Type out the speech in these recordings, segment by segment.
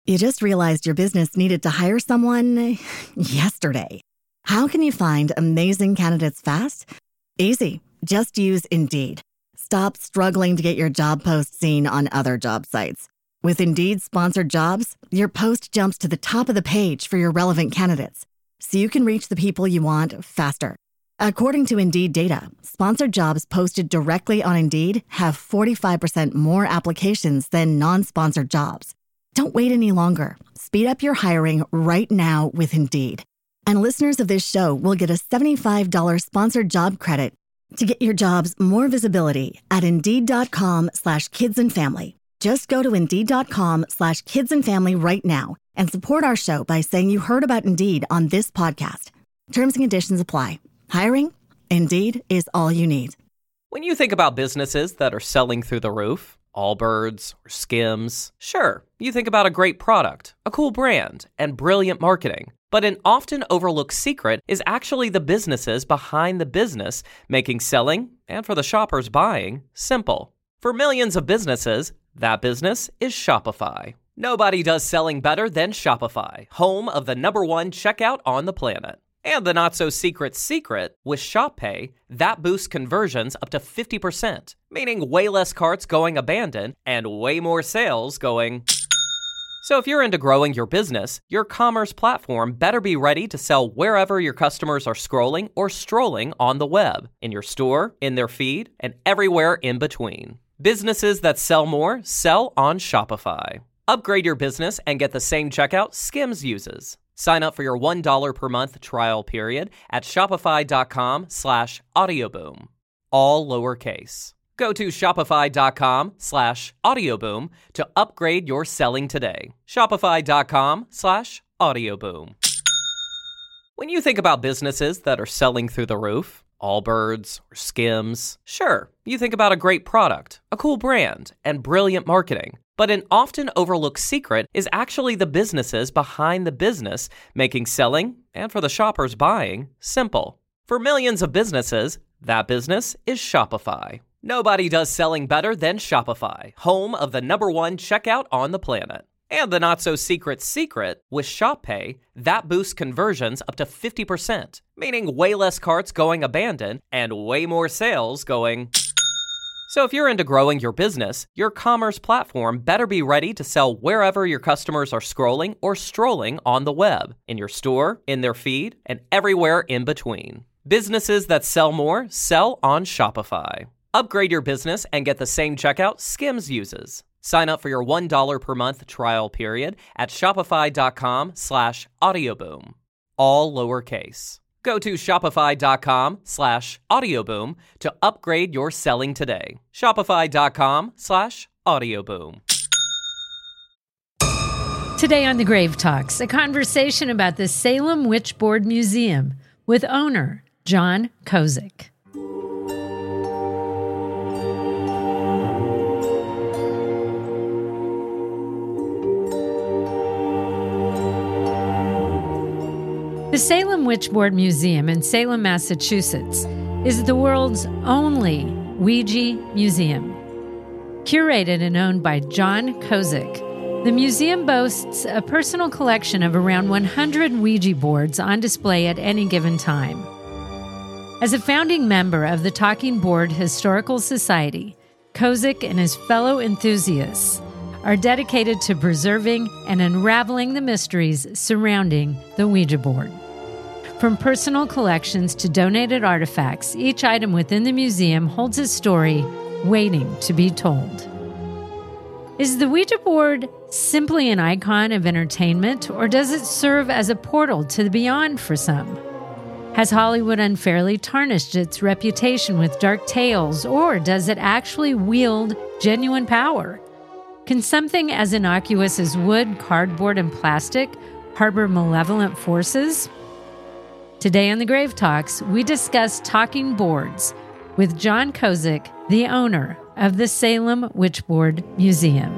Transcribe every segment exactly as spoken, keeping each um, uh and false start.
You just realized your business needed to hire someone yesterday. How can you find amazing candidates fast? Easy. Just use Indeed. Stop struggling to get your job post seen on other job sites. With Indeed sponsored jobs, your post jumps to the top of the page for your relevant candidates, so you can reach the people you want faster. According to Indeed data, sponsored jobs posted directly on Indeed have forty-five percent more applications than non-sponsored jobs. Don't wait any longer. Speed up your hiring right now with Indeed. And listeners of this show will get a seventy-five dollars sponsored job credit to get your jobs more visibility at Indeed.com slash kids and family. Just go to Indeed.com slash kids and family right now and support our show by saying you heard about Indeed on this podcast. Terms and conditions apply. Hiring? Indeed is all you need. When you think about businesses that are selling through the roof, Allbirds or Skims, sure, you think about a great product, a cool brand, and brilliant marketing. But an often overlooked secret is actually the businesses behind the business, making selling, and for the shoppers buying, simple. For millions of businesses, that business is Shopify. Nobody does selling better than Shopify, home of the number one checkout on the planet. And the not-so-secret secret, with Shop Pay, that boosts conversions up to fifty percent, meaning way less carts going abandoned and way more sales going... So if you're into growing your business, your commerce platform better be ready to sell wherever your customers are scrolling or strolling on the web, in your store, in their feed, and everywhere in between. Businesses that sell more sell on Shopify. Upgrade your business and get the same checkout Skims uses. Sign up for your one dollar per month trial period at shopify.com slash audioboom. All lowercase. Go to shopify.com slash audioboom to upgrade your selling today. Shopify.com slash audioboom. When you think about businesses that are selling through the roof, Allbirds or Skims, sure, you think about a great product, a cool brand, and brilliant marketing. But an often overlooked secret is actually the businesses behind the business, making selling, and for the shoppers buying, simple. For millions of businesses, that business is Shopify. Nobody does selling better than Shopify, home of the number one checkout on the planet. And the not-so-secret secret, with Shop Pay, that boosts conversions up to fifty percent, meaning way less carts going abandoned and way more sales going... So if you're into growing your business, your commerce platform better be ready to sell wherever your customers are scrolling or strolling on the web, in your store, in their feed, and everywhere in between. Businesses that sell more sell on Shopify. Upgrade your business and get the same checkout Skims uses. Sign up for your one dollar per month trial period at shopify.com slash audioboom. All lowercase. Go to shopify.com slash audioboom to upgrade your selling today. Shopify.com slash audioboom. Today on The Grave Talks, a conversation about the Salem Witchboard Museum with owner John Kozik. The Salem Witchboard Museum in Salem, Massachusetts, is the world's only Ouija museum. Curated and owned by John Kozik, the museum boasts a personal collection of around one hundred Ouija boards on display at any given time. As a founding member of the Talking Board Historical Society, Kozik and his fellow enthusiasts are dedicated to preserving and unraveling the mysteries surrounding the Ouija board. From personal collections to donated artifacts, each item within the museum holds a story waiting to be told. Is the Ouija board simply an icon of entertainment, or does it serve as a portal to the beyond for some? Has Hollywood unfairly tarnished its reputation with dark tales, or does it actually wield genuine power? Can something as innocuous as wood, cardboard, and plastic harbor malevolent forces? Today on The Grave Talks, we discuss talking boards with John Kozik, the owner of the Salem Witchboard Museum.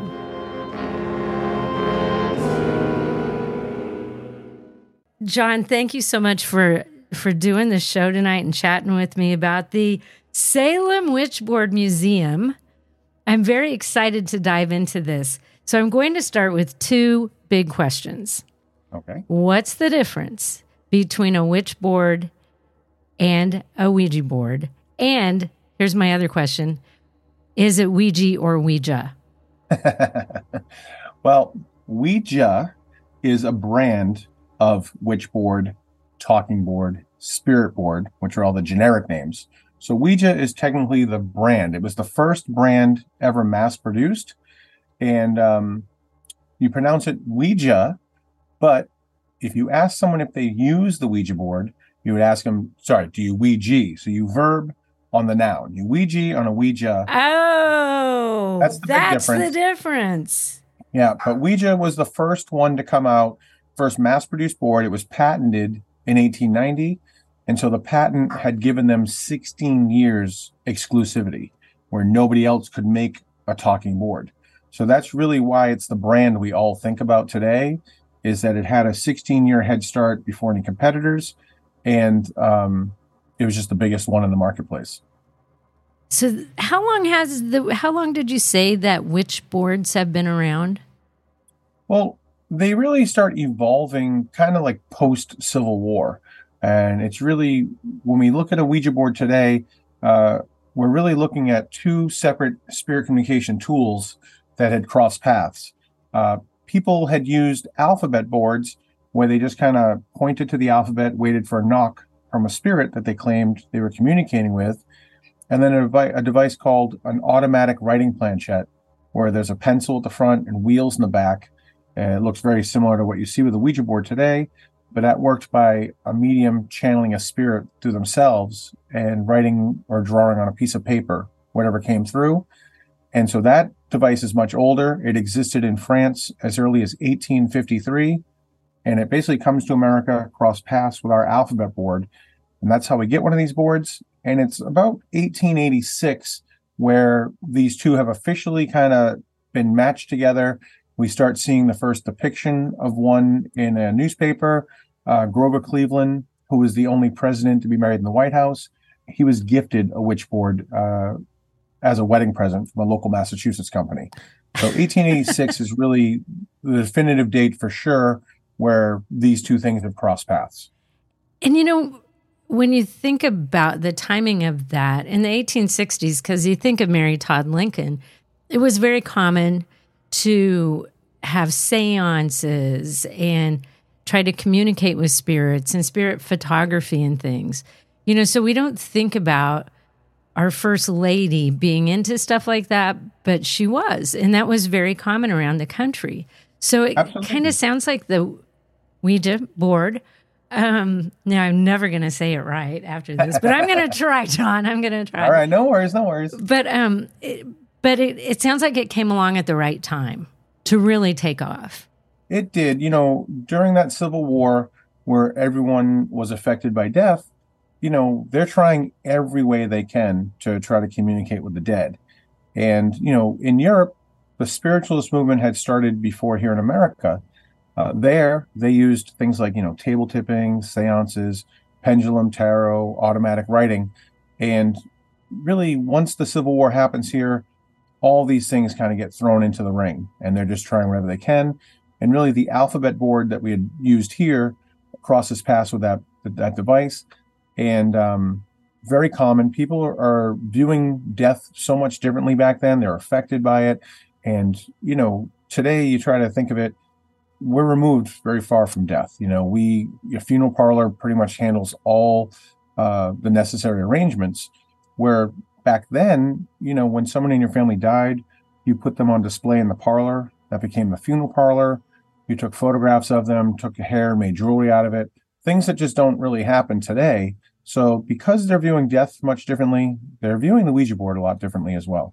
John, thank you so much for, for doing the show tonight and chatting with me about the Salem Witchboard Museum. I'm very excited to dive into this. So I'm going to start with two big questions. Okay. What's the difference between a witch board and a Ouija board? And here's my other question. Is it Ouija or Ouija? Well, Ouija is a brand of witch board, talking board, spirit board, which are all the generic names. So Ouija is technically the brand. It was the first brand ever mass produced. And um, you pronounce it Ouija, but if you ask someone if they use the Ouija board, you would ask them, sorry, do you Ouija? So you verb on the noun. You Ouija on a Ouija. Oh, that's the that's big difference. the difference. Yeah, but Ouija was the first one to come out, first mass-produced board. It was patented in eighteen ninety. And so the patent had given them sixteen years exclusivity where nobody else could make a talking board. So that's really why it's the brand we all think about today, is that it had a sixteen-year head start before any competitors, and um, it was just the biggest one in the marketplace. So how long has the how long did you say that witch boards have been around? Well, they really start evolving kind of like post-Civil War. And it's really, when we look at a Ouija board today, uh, we're really looking at two separate spirit communication tools that had crossed paths. Uh, people had used alphabet boards where they just kind of pointed to the alphabet, waited for a knock from a spirit that they claimed they were communicating with. And then a, a device called an automatic writing planchette, where there's a pencil at the front and wheels in the back. And it looks very similar to what you see with a Ouija board today, but that worked by a medium channeling a spirit through themselves and writing or drawing on a piece of paper, whatever came through. And so that device is much older. It existed in France as early as eighteen fifty-three, and it basically comes to America, cross paths with our alphabet board. And that's how we get one of these boards. And it's about eighteen eighty-six where these two have officially kind of been matched together. We start seeing the first depiction of one in a newspaper. Uh, Grover Cleveland, who was the only president to be married in the White House, he was gifted a witch board uh, as a wedding present from a local Massachusetts company. So eighteen eighty-six is really the definitive date for sure where these two things have crossed paths. And you know, when you think about the timing of that in the eighteen sixties, because you think of Mary Todd Lincoln, it was very common to have seances and try to communicate with spirits and spirit photography and things. You know, so we don't think about our first lady being into stuff like that, but she was, and that was very common around the country. So it kind of sounds like the Ouija board. Um, now I'm never going to say it right after this, but I'm going to try, John. I'm going to try. All right, no worries, no worries. But um, it, but it, it sounds like it came along at the right time to really take off. It did. You know, during that Civil War where everyone was affected by death, you know, they're trying every way they can to try to communicate with the dead. And, you know, in Europe, the spiritualist movement had started before here in America. Uh, there, they used things like, you know, table tipping, seances, pendulum tarot, automatic writing. And really, once the Civil War happens here, all these things kind of get thrown into the ring, and they're just trying whatever they can. And really, the alphabet board that we had used here crosses paths with that, that device. And um, very common. People are viewing death so much differently back then. They're affected by it. And, you know, today you try to think of it, we're removed very far from death. You know, we, a funeral parlor pretty much handles all uh, the necessary arrangements, where back then, you know, when someone in your family died, you put them on display in the parlor. That became the funeral parlor. You took photographs of them, took your hair, made jewelry out of it, things that just don't really happen today. So because they're viewing death much differently, they're viewing the Ouija board a lot differently as well.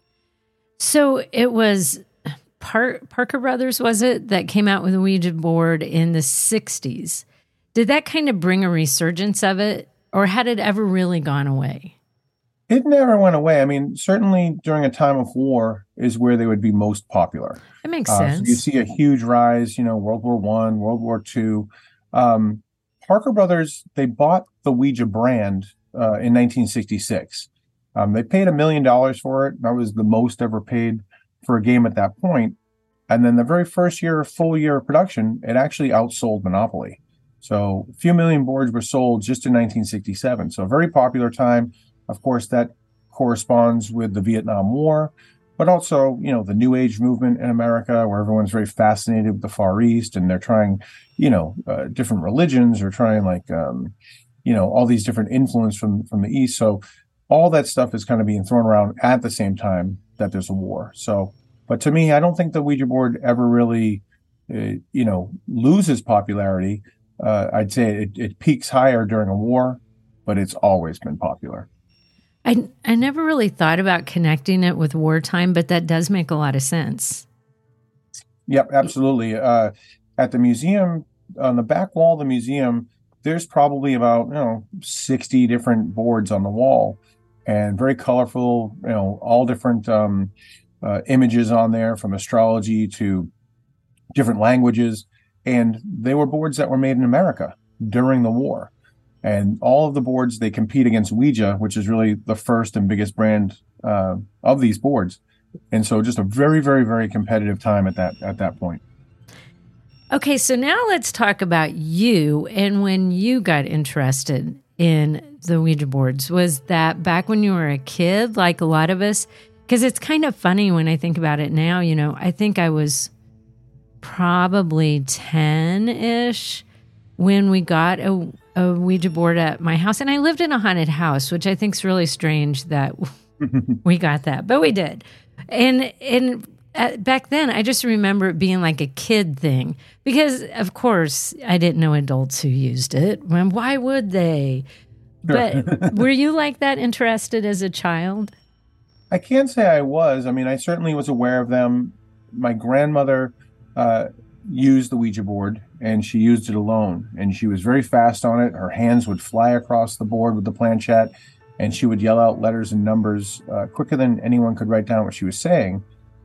So it was Par- Parker Brothers, was it, that came out with a Ouija board in the sixties? Did that kind of bring a resurgence of it, or had it ever really gone away? It never went away. I mean, certainly during a time of war is where they would be most popular. That makes uh, sense. So you see a huge rise, you know, World War One, World War Two. Um, Parker Brothers, they bought the Ouija brand uh, in nineteen sixty-six. Um, they paid a million dollars for it. That was the most ever paid for a game at that point. And then the very first year, full year of production, it actually outsold Monopoly. So a few million boards were sold just in nineteen sixty-seven. So a very popular time. Of course, that corresponds with the Vietnam War, but also, you know, the New Age movement in America, where everyone's very fascinated with the Far East, and they're trying, you know, uh, different religions, or trying like, um, you know, all these different influence from from the East. So all that stuff is kind of being thrown around at the same time that there's a war. So, but to me, I don't think the Ouija board ever really, uh, you know, loses popularity. Uh, I'd say it, it peaks higher during a war, but it's always been popular. I, I never really thought about connecting it with wartime, but that does make a lot of sense. Yep, absolutely. Uh, at the museum, on the back wall of the museum, there's probably about, you know, sixty different boards on the wall, and very colorful, you know, all different um, uh, images on there, from astrology to different languages. And they were boards that were made in America during the war. And all of the boards, they compete against Ouija, which is really the first and biggest brand uh, of these boards. And so just a very, very, very competitive time at that at that point. Okay, so now let's talk about you and when you got interested in the Ouija boards. Was that back when you were a kid, like a lot of us? Because it's kind of funny when I think about it now. You know, I think I was probably ten-ish when we got a, a Ouija board at my house. And I lived in a haunted house, which I think is really strange that we got that, but we did. And and uh, back then, I just remember it being like a kid thing because, of course, I didn't know adults who used it. Well, why would they? But were you like that, interested as a child? I can't say I was. I mean, I certainly was aware of them. My grandmother uh, used the Ouija board, and she used it alone. And she was very fast on it. Her hands would fly across the board with the planchette, and she would yell out letters and numbers uh, quicker than anyone could write down what she was saying.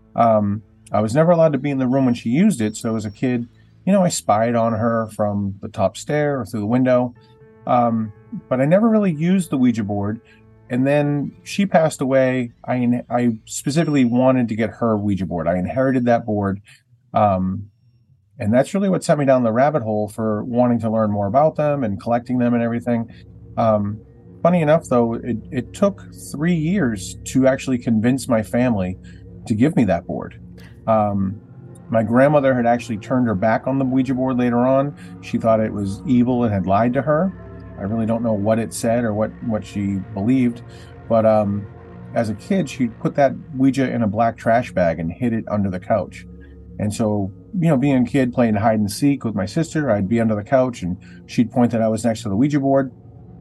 Um, I was never allowed to be in the room when she used it. So as a kid, you know, I spied on her from the top stair or through the window. Um, but I never really used the Ouija board. And then she passed away. I, I specifically wanted to get her Ouija board. I inherited that board. Um, and that's really what sent me down the rabbit hole for wanting to learn more about them and collecting them and everything. Um, funny enough, though, it, it took three years to actually convince my family to give me that board. Um, my grandmother had actually turned her back on the Ouija board later on. She thought it was evil and had lied to her. I really don't know what it said or what, what she believed. But um, as a kid, she put that Ouija in a black trash bag and hid it under the couch. And so, you know, being a kid playing hide and seek with my sister, I'd be under the couch and she'd point that I was next to the Ouija board.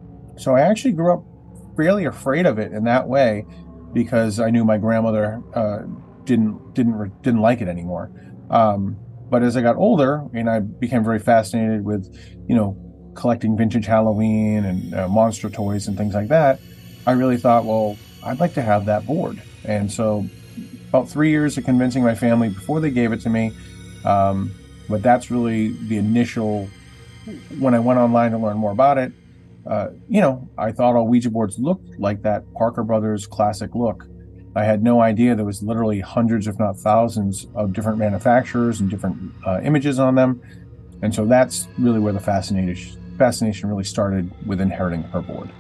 So I actually grew up fairly afraid of it in that way because I knew my grandmother uh, didn't didn't didn't like it anymore. Um, but as I got older and I became very fascinated with, you know, collecting vintage Halloween and uh, monster toys and things like that, I really thought, well, I'd like to have that board. And so about three years of convincing my family before they gave it to me. Um, but that's really the initial, when I went online to learn more about it, uh, you know, I thought all Ouija boards looked like that Parker Brothers classic look. I had no idea there was literally hundreds, if not thousands, of different manufacturers and different uh, images on them. And so that's really where the fascination fascination really started with inheriting her board.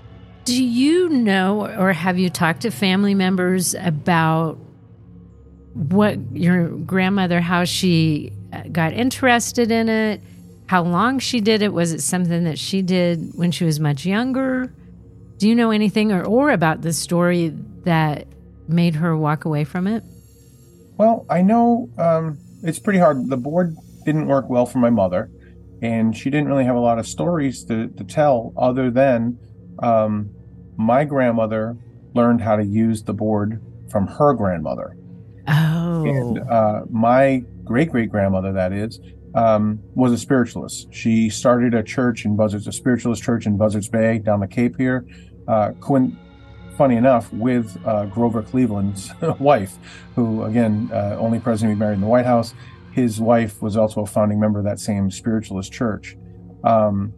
Do you know, or have you talked to family members about what your grandmother, how she got interested in it, how long she did it? Was it something that she did when she was much younger? Do you know anything or, or about the story that made her walk away from it? Well, I know um, it's pretty hard. The board didn't work well for my mother, and she didn't really have a lot of stories to, to tell other than um, my grandmother learned how to use the board from her grandmother. Oh. And uh, my great-great-grandmother, that is, um, was a spiritualist. She started a church in Buzzards, a spiritualist church in Buzzards Bay down the Cape here. Uh, Quinn, funny enough, with uh, Grover Cleveland's wife, who, again, uh, only president to be married in the White House. His wife was also a founding member of that same spiritualist church. Um,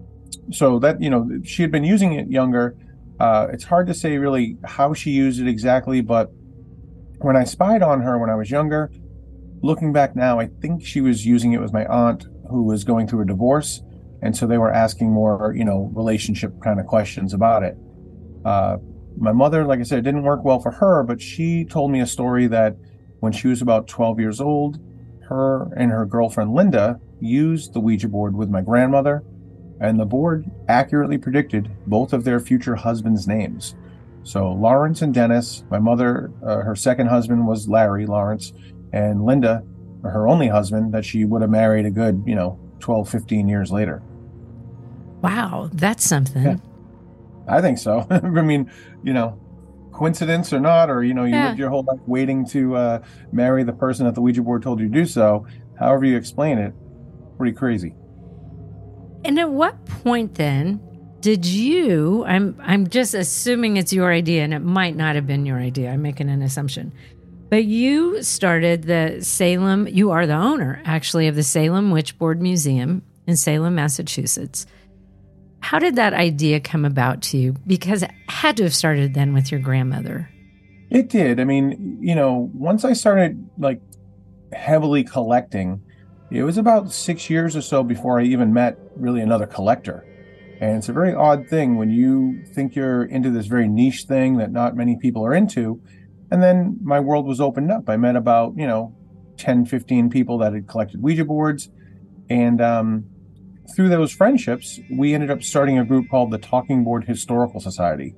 so that, you know, she had been using it younger. Uh, it's hard to say really how she used it exactly, but when I spied on her when I was younger, looking back now, I think she was using it with my aunt who was going through a divorce. And so they were asking more, you know, relationship kind of questions about it. Uh, my mother, like I said, it didn't work well for her, but she told me a story that when she was about twelve years old, her and her girlfriend Linda used the Ouija board with my grandmother, and the board accurately predicted both of their future husbands' names. So Lawrence and Dennis, my mother, uh, her second husband was Larry Lawrence, and Linda, her only husband, that she would have married a good, you know, twelve, fifteen years later. Wow, that's something. Yeah, I think so. I mean, you know, coincidence or not, or, you know, you Yeah. lived your whole life waiting to uh, marry the person that the Ouija board told you to do so. However you explain it, pretty crazy. And at what point then did you, I'm I'm just assuming it's your idea, and it might not have been your idea. I'm making an assumption. But you started the Salem, you are the owner, actually, of the Salem Witchboard Museum in Salem, Massachusetts. How did that idea come about to you? Because it had to have started then with your grandmother. It did. I mean, you know, once I started like heavily collecting, it was about six years or so before I even met really another collector. And it's a very odd thing when you think you're into this very niche thing that not many people are into. And then my world was opened up. I met about, you know, ten, fifteen people that had collected Ouija boards. And um, through those friendships, we ended up starting a group called the Talking Board Historical Society.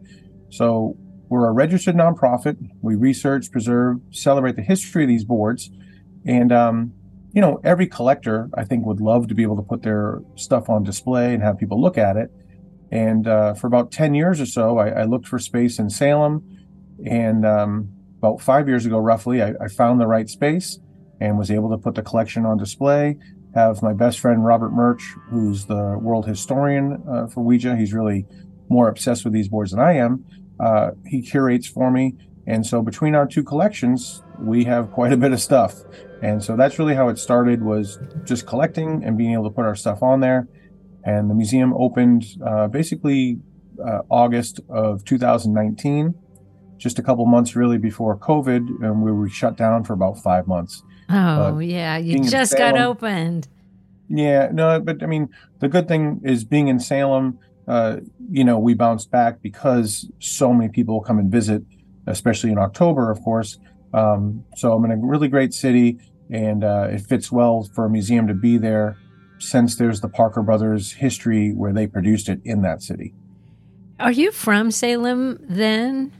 So we're a registered nonprofit. We research, preserve, celebrate the history of these boards. And, um, you know, every collector, I think, would love to be able to put their stuff on display and have people look at it. And uh, for about ten years or so, I, I looked for space in Salem. And um, about five years ago, roughly, I, I found the right space and was able to put the collection on display. Have my best friend, Robert Murch, who's the world historian uh, for Ouija. He's really more obsessed with these boards than I am. Uh, he curates for me. And so between our two collections, we have quite a bit of stuff. And so that's really how it started, was just collecting and being able to put our stuff on there. And the museum opened uh, basically uh, August of two thousand nineteen, just a couple months really before COVID, and we were shut down for about five months. Oh, But yeah. You being in just got Salem- opened. Yeah, no, but I mean, the good thing is being in Salem, uh, you know, we bounced back because so many people come and visit, especially in October, of course. Um, so I'm in a really great city, and uh, it fits well for a museum to be there, since there's the Parker Brothers history where they produced it in that city. Are you from Salem then?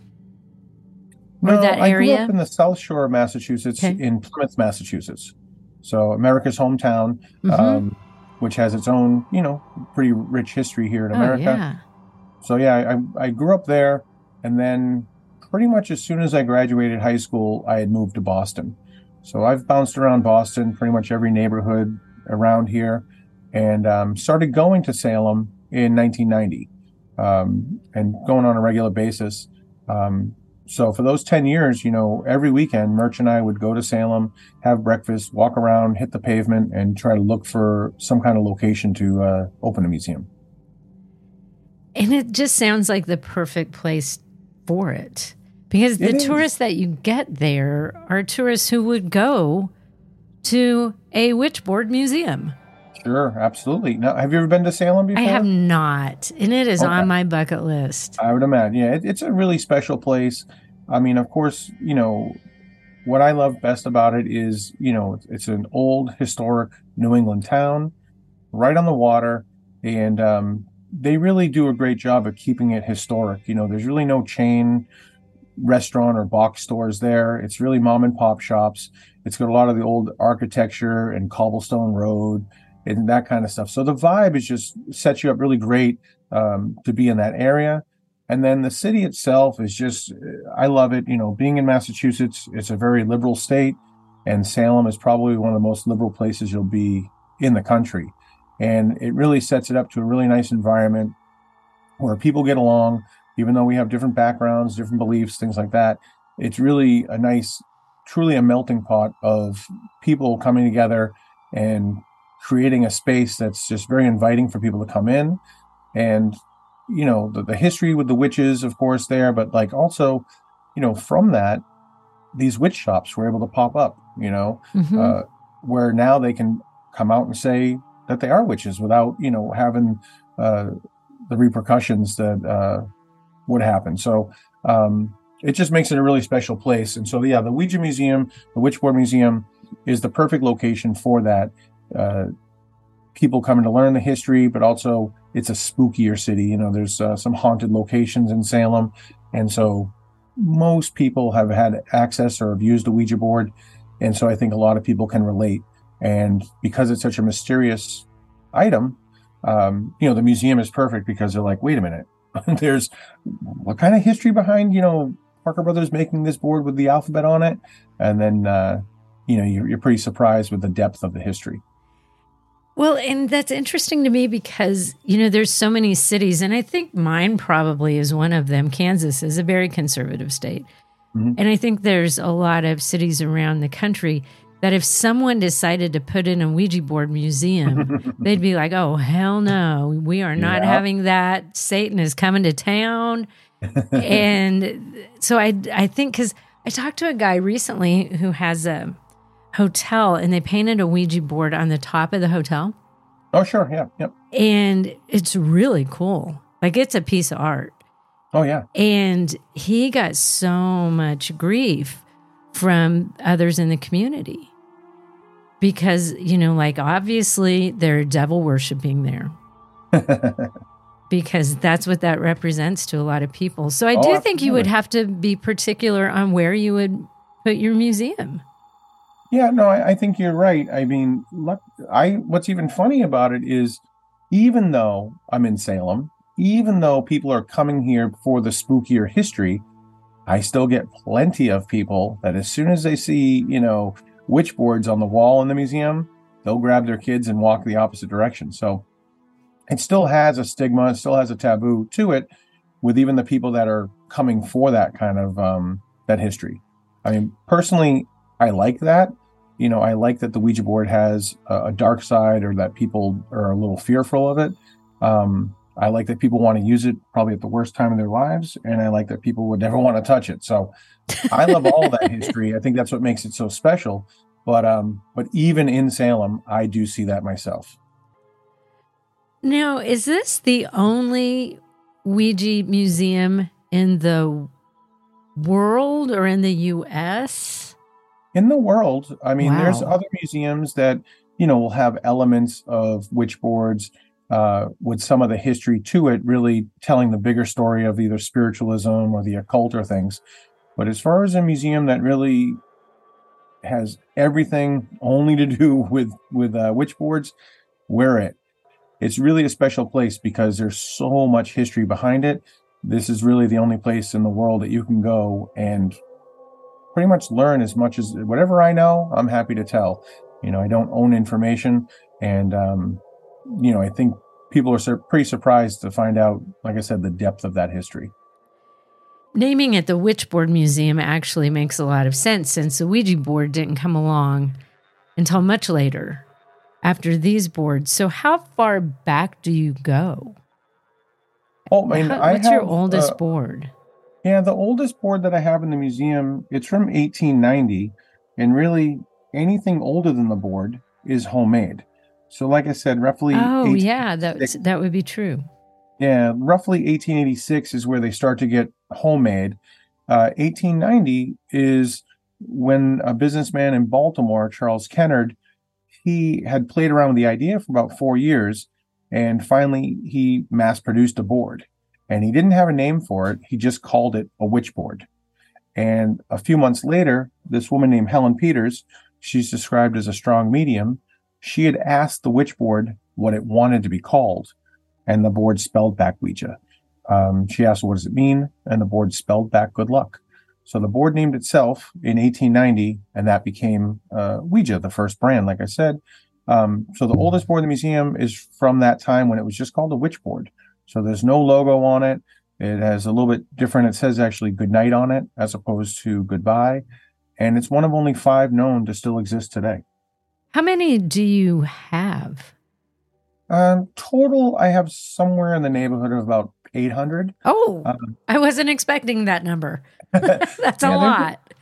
Or No, that I grew area? up in the South Shore of Massachusetts, Okay. in Plymouth, Massachusetts. So America's hometown, Mhm. um, which has its own, you know, pretty rich history here in America. Oh, yeah. So yeah, I, I grew up there, and then pretty much as soon as I graduated high school, I had moved to Boston. So I've bounced around Boston, pretty much every neighborhood around here, and um, started going to Salem in nineteen ninety, um, and going on a regular basis. Um, so for those ten years, you know, every weekend, Murch and I would go to Salem, have breakfast, walk around, hit the pavement, and try to look for some kind of location to uh, open a museum. And it just sounds like the perfect place for it. Because the It is. tourists that you get there are tourists who would go to a witchboard museum. Sure, absolutely. Now, have you ever been to Salem before? I have not. And it is Okay. on my bucket list. I would imagine. Yeah, it, it's a really special place. I mean, of course, you know, what I love best about it is, you know, it's, it's an old historic New England town right on the water. And um, they really do a great job of keeping it historic. You know, there's really no chain restaurant or box stores there. It's really mom and pop shops. It's got a lot of the old architecture and cobblestone road and that kind of stuff. So the vibe is just sets you up really great um, to be in that area. And then the city itself is just, I love it. You know, being in Massachusetts, it's a very liberal state, and Salem is probably one of the most liberal places you'll be in the country. And it really sets it up to a really nice environment where people get along, even though we have different backgrounds, different beliefs, things like that. It's really a nice, truly a melting pot of people coming together and creating a space that's just very inviting for people to come in. And, you know, the, the history with the witches, of course, there, but like also, you know, from that, these witch shops were able to pop up, you know, Mm-hmm. uh, where now they can come out and say that they are witches without, you know, having uh, the repercussions that uh, would happen. So um, it just makes it a really special place. And so, yeah, the Ouija Museum, the Witchboard Museum is the perfect location for that. Uh, people coming to learn the history, but also it's a spookier city. You know, there's uh, some haunted locations in Salem. And so most people have had access or have used a Ouija board. And so I think a lot of people can relate. And because it's such a mysterious item, um, you know, the museum is perfect because they're like, wait a minute, there's what kind of history behind, you know, Parker Brothers making this board with the alphabet on it? And then, uh, you know, you're, you're pretty surprised with the depth of the history. Well, and that's interesting to me because, you know, there's so many cities, and I think mine probably is one of them. Kansas is a very conservative state. Mm-hmm. And I think there's a lot of cities around the country that if someone decided to put in a Ouija board museum, they'd be like, oh, hell no, we are not yeah. having that. Satan is coming to town. And so I, I think, because I talked to a guy recently who has a hotel, and they painted a Ouija board on the top of the hotel. Oh, sure. Yeah. Yep. And it's really cool. Like, it's a piece of art. Oh, yeah. And he got so much grief from others in the community because, you know, like, obviously they're devil worshiping there because that's what that represents to a lot of people. So I do oh, think you would have to be particular on where you would put your museum. Yeah, no, I, I think you're right. I mean, look, I what's even funny about it is even though I'm in Salem, even though people are coming here for the spookier history, I still get plenty of people that as soon as they see, you know, witch boards on the wall in the museum, they'll grab their kids and walk the opposite direction. So it still has a stigma, it still has a taboo to it with even the people that are coming for that kind of, um, that history. I mean, personally, I like that. You know, I like that the Ouija board has a, a dark side or that people are a little fearful of it. Um, I like that people want to use it probably at the worst time of their lives. And I like that people would never want to touch it. So I love all that history. I think that's what makes it so special. But um, but even in Salem, I do see that myself. Now, is this the only Ouija museum in the world or in the U S? In the world, I mean, Wow. There's other museums that, you know, will have elements of witch boards uh, with some of the history to it, really telling the bigger story of either spiritualism or the occult or things. But as far as a museum that really has everything only to do with, with uh, witch boards, we're it. It's really a special place because there's so much history behind it. This is really the only place in the world that you can go and pretty much learn as much as whatever I know, I'm happy to tell. You know, I don't own information. And, um, you know, I think people are sur- pretty surprised to find out, like I said, the depth of that history. Naming it the Witchboard Museum actually makes a lot of sense since the Ouija board didn't come along until much later after these boards. So how far back do you go? Oh, I mean, how, I what's have, your oldest uh, board? Yeah, the oldest board that I have in the museum, it's from eighteen ninety, and really anything older than the board is homemade. So like I said, roughly... Oh, yeah, that, that would be true. Yeah, roughly eighteen eighty-six is where they start to get homemade. Uh, eighteen ninety is when a businessman in Baltimore, Charles Kennard, he had played around with the idea for about four years, and finally he mass-produced a board. And he didn't have a name for it. He just called it a witch board. And a few months later, this woman named Helen Peters, she's described as a strong medium, she had asked the witch board what it wanted to be called. And the board spelled back Ouija. Um, she asked, what does it mean? And the board spelled back good luck. So the board named itself in eighteen ninety, and that became uh, Ouija, the first brand, like I said. Um, so the oldest board in the museum is from that time when it was just called a witch board. So there's no logo on it. It has a little bit different. It says actually good night on it as opposed to goodbye. And it's one of only five known to still exist today. How many do you have? Um, total, I have somewhere in the neighborhood of about eight hundred. Oh, um, I wasn't expecting that number. That's yeah, a lot.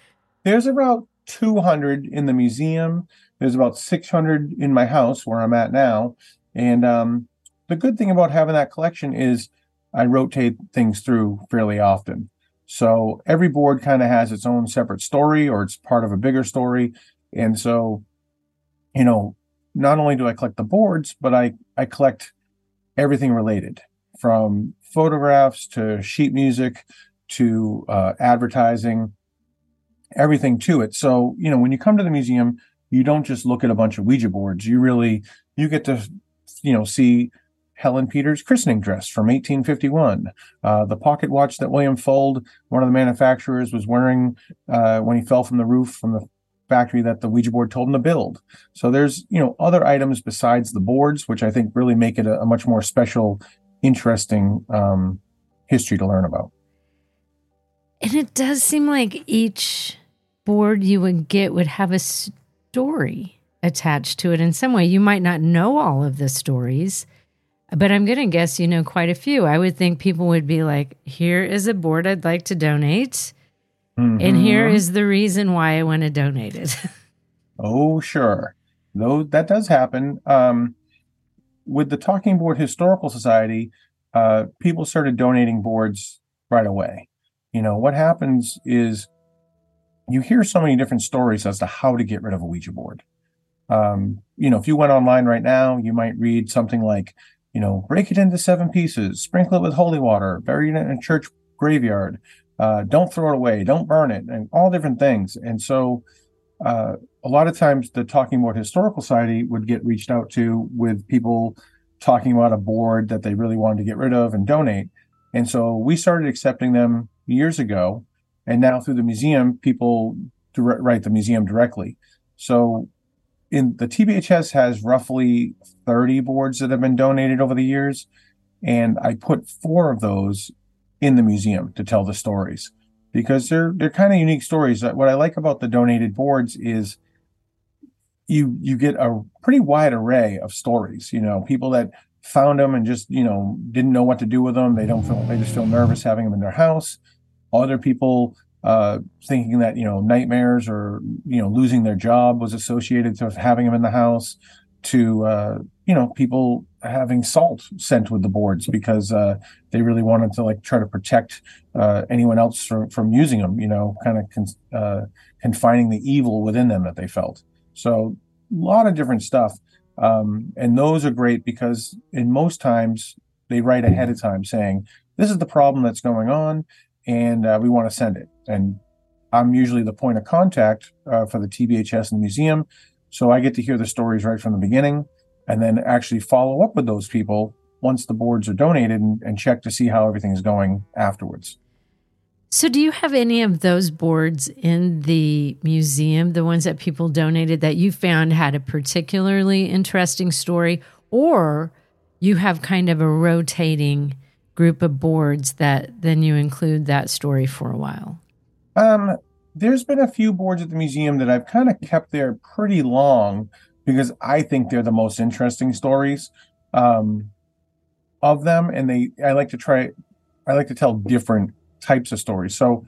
There's about two hundred in the museum. There's about six hundred in my house where I'm at now. And um, the good thing about having that collection is I rotate things through fairly often. So every board kind of has its own separate story, or it's part of a bigger story. And so, you know, not only do I collect the boards, but I, I collect everything related, from photographs to sheet music to uh, advertising, everything to it. So, you know, when you come to the museum, you don't just look at a bunch of Ouija boards. You really, you get to, you know, see Helen Peters' christening dress from eighteen fifty-one, uh, the pocket watch that William Fuld, one of the manufacturers, was wearing uh, when he fell from the roof from the factory that the Ouija board told him to build. So there's, you know, other items besides the boards, which I think really make it a, a much more special, interesting um, history to learn about. And it does seem like each board you would get would have a story attached to it in some way. You might not know all of the stories, but I'm going to guess you know quite a few. I would think people would be like, here is a board I'd like to donate, mm-hmm. and here is the reason why I want to donate it. Oh, sure. Though that does happen. Um, with the Talking Board Historical Society, uh, people started donating boards right away. You know, what happens is you hear so many different stories as to how to get rid of a Ouija board. Um, you know, if you went online right now, you might read something like, you know, break it into seven pieces, sprinkle it with holy water, bury it in a church graveyard, uh, don't throw it away, don't burn it, and all different things. And so uh, a lot of times the Talking Board Historical Society would get reached out to with people talking about a board that they really wanted to get rid of and donate. And so we started accepting them years ago. And now through the museum, people dire- write the museum directly. So in the T B H S has roughly thirty boards that have been donated over the years. And I put four of those in the museum to tell the stories, because they're they're kind of unique stories. What I like about the donated boards is you you get a pretty wide array of stories. You know, people that found them and just, you know, didn't know what to do with them. They don't feel, they just feel nervous having them in their house. Other people uh, thinking that, you know, nightmares or, you know, losing their job was associated with having them in the house, to, uh, you know, people having salt sent with the boards because uh, they really wanted to like try to protect uh, anyone else from, from using them, you know, kind of con- uh, confining the evil within them that they felt. So a lot of different stuff. Um, and those are great because in most times they write ahead of time saying, this is the problem that's going on, and uh, we want to send it. And I'm usually the point of contact uh, for the T B H S and the museum. So I get to hear the stories right from the beginning and then actually follow up with those people once the boards are donated and, and check to see how everything is going afterwards. So do you have any of those boards in the museum, the ones that people donated that you found had a particularly interesting story, or you have kind of a rotating group of boards that then you include that story for a while? Um, there's been a few boards at the museum that I've kind of kept there pretty long because I think they're the most interesting stories um, of them. And they, I like to try, I like to tell different types of stories. So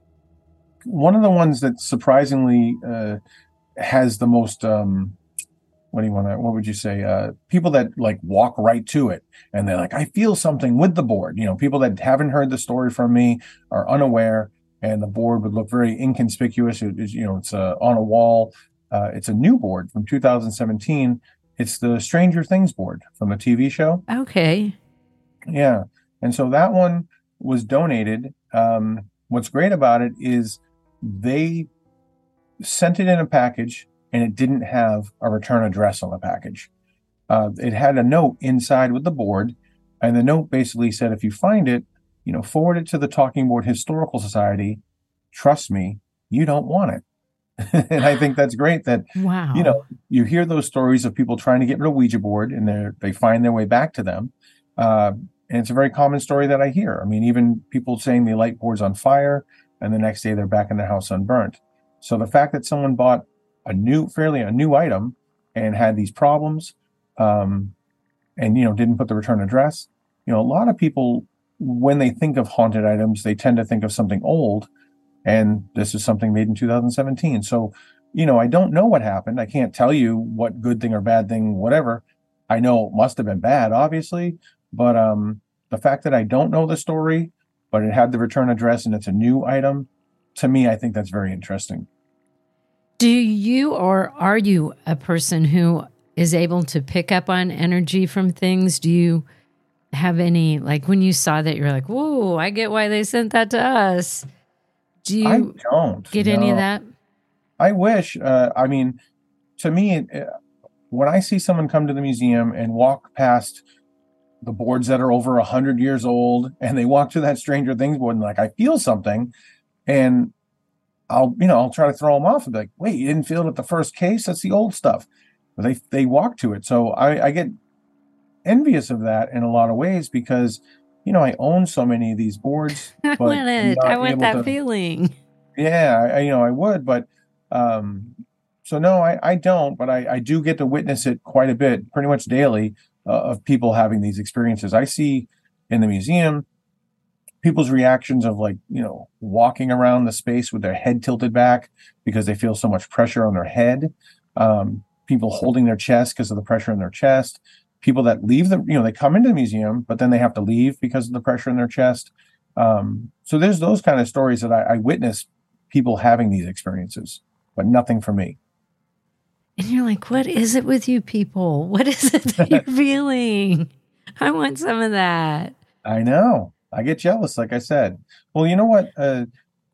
one of the ones that surprisingly uh, has the most, um, what do you want to, what would you say? Uh, people that like walk right to it and they're like, I feel something with the board. You know, people that haven't heard the story from me are unaware, and the board would look very inconspicuous. It, it, you know, it's uh, on a wall. Uh, it's a new board from two thousand seventeen. It's the Stranger Things board from the T V show. Okay. Yeah. And so that one was donated. Um, what's great about it is they sent it in a package and it didn't have a return address on the package. Uh, it had a note inside with the board, and the note basically said, if you find it, you know, forward it to the Talking Board Historical Society. Trust me, you don't want it. And I think that's great that, wow. you know, you hear those stories of people trying to get rid of Ouija board and they they find their way back to them. Uh, and it's a very common story that I hear. I mean, even people saying they light boards on fire and the next day they're back in their house unburnt. So the fact that someone bought a new, fairly a new item and had these problems um, and, you know, didn't put the return address, you know, a lot of people, when they think of haunted items, they tend to think of something old. And this is something made in two thousand seventeen. So, you know, I don't know what happened. I can't tell you what good thing or bad thing, whatever. I know it must have been bad, obviously, but um, the fact that I don't know the story, but it had the return address and it's a new item, to me, I think that's very interesting. Do you or are you a person who is able to pick up on energy from things? Do you have any, like when you saw that, you're like, whoa, I get why they sent that to us. Do you I don't get no. any of that? I wish. Uh, I mean, to me, it, when I see someone come to the museum and walk past the boards that are over a hundred years old, and they walk to that Stranger Things board, and like I feel something, and I'll, you know, I'll try to throw them off and be like, "Wait, you didn't feel it at the first case? That's the old stuff." But they they walk to it, so I, I get envious of that in a lot of ways because, you know, I own so many of these boards. I but want it. I want that to, feeling. Yeah, I, you know, I would, but um, so no, I, I don't, but I, I do get to witness it quite a bit, pretty much daily, uh, of people having these experiences. I see in the museum people's reactions of like, you know, walking around the space with their head tilted back because they feel so much pressure on their head. Um, people holding their chest because of the pressure in their chest. People that leave the, you know, they come into the museum, but then they have to leave because of the pressure in their chest. Um, so there's those kind of stories that I, I witness people having these experiences, but nothing for me. And you're like, what is it with you people? What is it that you're feeling? I want some of that. I know. I get jealous, like I said. Well, you know what? Uh,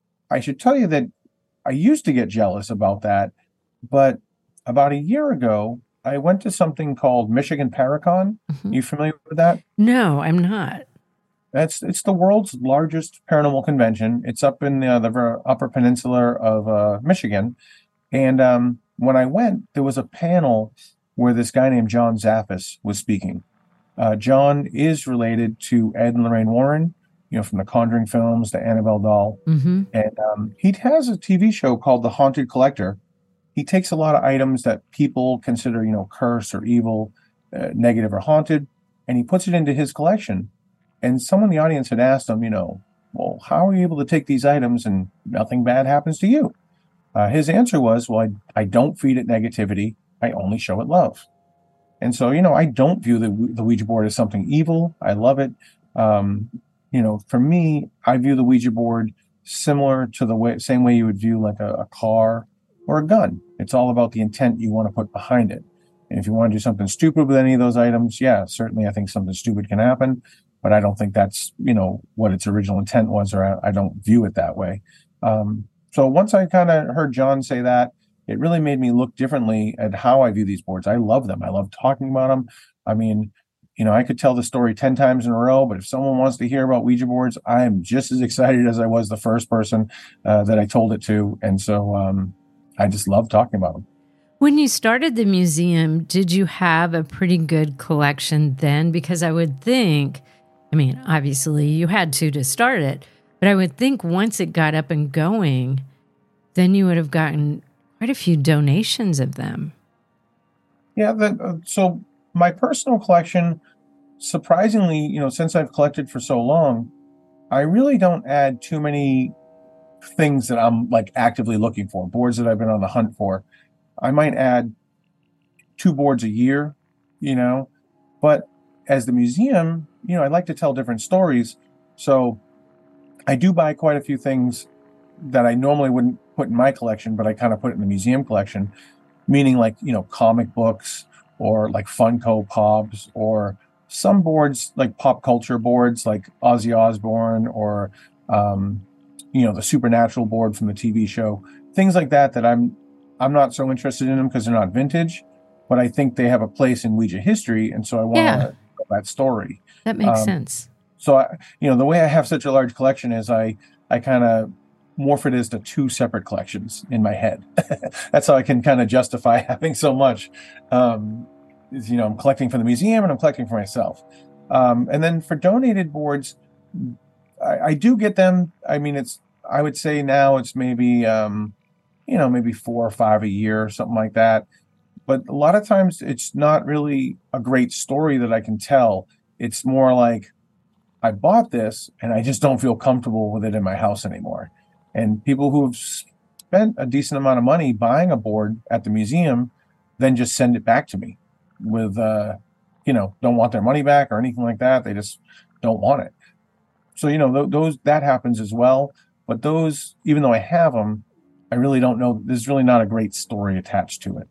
I should tell you that I used to get jealous about that, but about a year ago, I went to something called Michigan Paracon. Mm-hmm. You familiar with that? No, I'm not. That's it's the world's largest paranormal convention. It's up in the, the Upper Peninsula of uh, Michigan, and um, when I went, there was a panel where this guy named John Zaffis was speaking. Uh, John is related to Ed and Lorraine Warren, you know, from the Conjuring films, the Annabelle doll. Mm-hmm. And um, he has a T V show called The Haunted Collector. He takes a lot of items that people consider, you know, cursed or evil, uh, negative or haunted, and he puts it into his collection. And someone in the audience had asked him, you know, well, how are you able to take these items and nothing bad happens to you? Uh, his answer was, well, I, I don't feed it negativity. I only show it love. And so, you know, I don't view the, the Ouija board as something evil. I love it. Um, you know, for me, I view the Ouija board similar to the way, same way you would view like a, a car or a gun. It's all about the intent you want to put behind it. And if you want to do something stupid with any of those items, yeah, certainly I think something stupid can happen. But I don't think that's, you know, what its original intent was, or I, I don't view it that way. Um, so once I kind of heard John say that, it really made me look differently at how I view these boards. I love them. I love talking about them. I mean, you know, I could tell the story ten times in a row, but if someone wants to hear about Ouija boards, I am just as excited as I was the first person uh, that I told it to. And so um, I just love talking about them. When you started the museum, did you have a pretty good collection then? Because I would think, I mean, obviously you had to to start it, but I would think once it got up and going, then you would have gotten quite a few donations of them. Yeah, the, uh, so my personal collection, surprisingly, you know, since I've collected for so long, I really don't add too many things that I'm like actively looking for, boards that I've been on the hunt for. I might add two boards a year, you know, but as the museum, you know, I like to tell different stories. So I do buy quite a few things that I normally wouldn't put in my collection, but I kind of put it in the museum collection, meaning like, you know, comic books or like Funko Pops or some boards like pop culture boards like Ozzy Osbourne or, um, you know, the Supernatural board from the T V show, things like that, that I'm, I'm not so interested in them because they're not vintage, but I think they have a place in Ouija history. And so I want to yeah. tell that story. That makes um, sense. So, I, you know, the way I have such a large collection is I, I kind of morph it as to two separate collections in my head. That's how I can kind of justify having so much. Um, is, you know, I'm collecting for the museum and I'm collecting for myself. Um, and then for donated boards, I, I do get them. I mean, it's, I would say now it's maybe, um, you know, maybe four or five a year or something like that. But a lot of times it's not really a great story that I can tell. It's more like, I bought this and I just don't feel comfortable with it in my house anymore. And people who have spent a decent amount of money buying a board at the museum then just send it back to me with, uh, you know, don't want their money back or anything like that. They just don't want it. So, you know, th- those that happens as well. But those, even though I have them, I really don't know. There's really not a great story attached to it.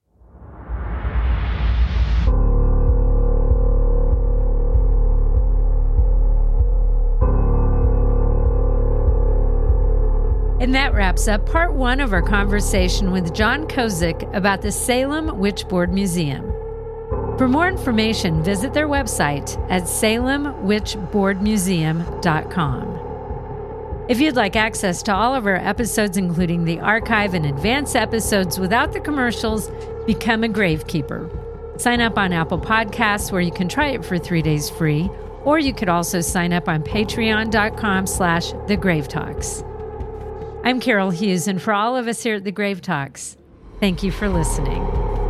And that wraps up part one of our conversation with John Kozik about the Salem Witchboard Museum. For more information, visit their website at salem witchboard museum dot com. If you'd like access to all of our episodes, including the archive and advanced episodes without the commercials, become a Gravekeeper. Sign up on Apple Podcasts, where you can try it for three days free, or you could also sign up on patreon.com slash the Grave Talks. I'm Carol Hughes, and for all of us here at the Grave Talks, thank you for listening.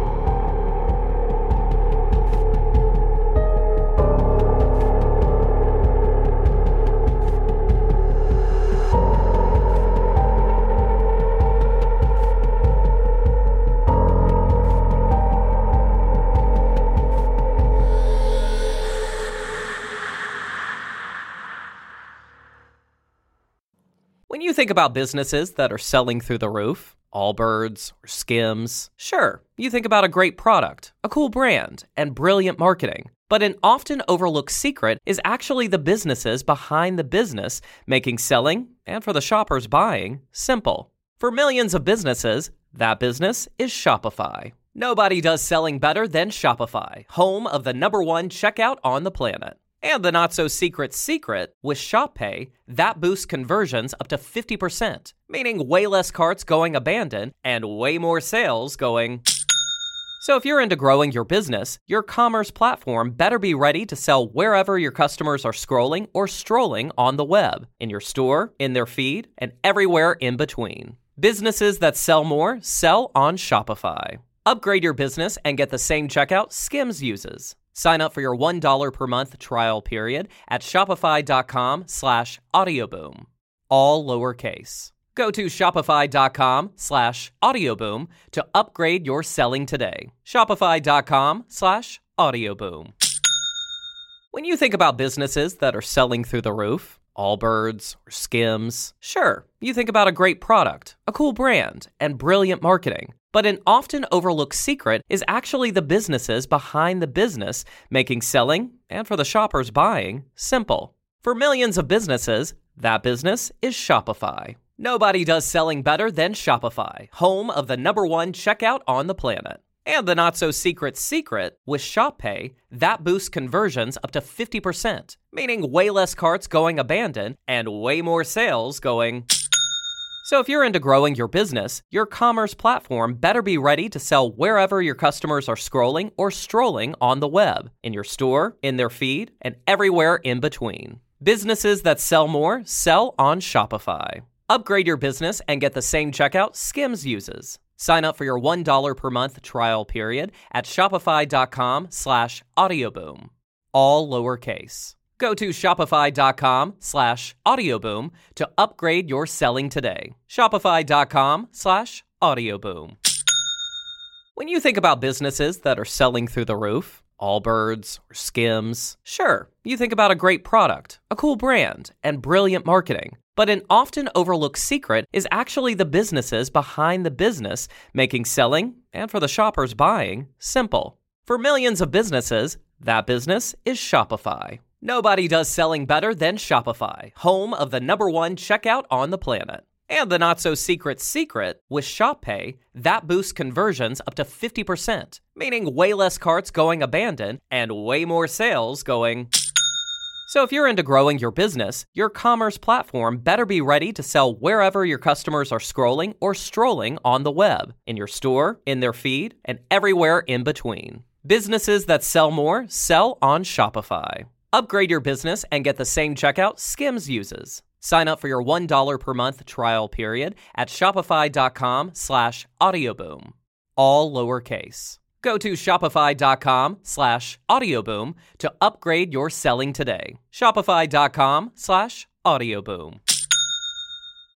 When you think about businesses that are selling through the roof, Allbirds or Skims, sure, you think about a great product, a cool brand, and brilliant marketing. But an often overlooked secret is actually the businesses behind the business, making selling, and for the shoppers buying, simple. For millions of businesses, that business is Shopify. Nobody does selling better than Shopify, home of the number one checkout on the planet. And the not-so-secret secret, with Shop Pay, that boosts conversions up to fifty percent, meaning way less carts going abandoned and way more sales going... So if you're into growing your business, your commerce platform better be ready to sell wherever your customers are scrolling or strolling on the web, in your store, in their feed, and everywhere in between. Businesses that sell more sell on Shopify. Upgrade your business and get the same checkout Skims uses. Sign up for your one dollar per month trial period at shopify.com slash audioboom. All lowercase. Go to shopify.com slash audioboom to upgrade your selling today. Shopify.com slash audioboom. When you think about businesses that are selling through the roof, Allbirds or Skims, sure, you think about a great product, a cool brand, and brilliant marketing. But an often overlooked secret is actually the businesses behind the business, making selling, and for the shoppers buying, simple. For millions of businesses, that business is Shopify. Nobody does selling better than Shopify, home of the number one checkout on the planet. And the not-so-secret secret, with Shop Pay, that boosts conversions up to fifty percent, meaning way less carts going abandoned and way more sales going... So if you're into growing your business, your commerce platform better be ready to sell wherever your customers are scrolling or strolling on the web, in your store, in their feed, and everywhere in between. Businesses that sell more sell on Shopify. Upgrade your business and get the same checkout Skims uses. Sign up for your one dollar per month trial period at shopify.com slash audioboom. All lowercase. Go to shopify.com slash audioboom to upgrade your selling today. Shopify.com slash audioboom. When you think about businesses that are selling through the roof, Allbirds or Skims, sure, you think about a great product, a cool brand, and brilliant marketing. But an often overlooked secret is actually the businesses behind the business, making selling, and for the shoppers buying, simple. For millions of businesses, that business is Shopify. Nobody does selling better than Shopify, home of the number one checkout on the planet. And the not-so-secret secret, with Shop Pay, that boosts conversions up to fifty percent, meaning way less carts going abandoned and way more sales going... So if you're into growing your business, your commerce platform better be ready to sell wherever your customers are scrolling or strolling on the web, in your store, in their feed, and everywhere in between. Businesses that sell more sell on Shopify. Upgrade your business and get the same checkout Skims uses. Sign up for your one dollar per month trial period at shopify.com slash audioboom. All lowercase. Go to shopify.com slash audioboom to upgrade your selling today. Shopify.com slash audioboom.